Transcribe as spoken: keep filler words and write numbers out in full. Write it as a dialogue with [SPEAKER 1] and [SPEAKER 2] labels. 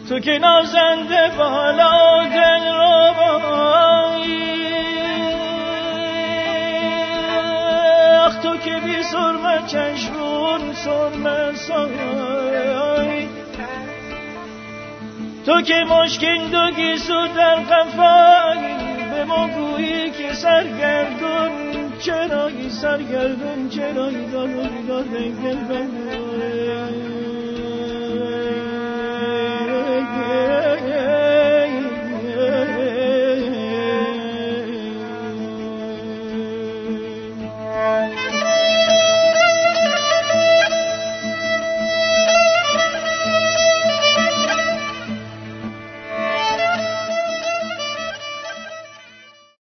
[SPEAKER 1] تو که نازنده بالا دل رو بایی، اخ تو که بی سرمه چشمون سرمه سایی، تو که مشکین دو گیسو در قفایی، به ما گویی که سرگردون چرایی، سرگردون چرایی دارو دارو دارو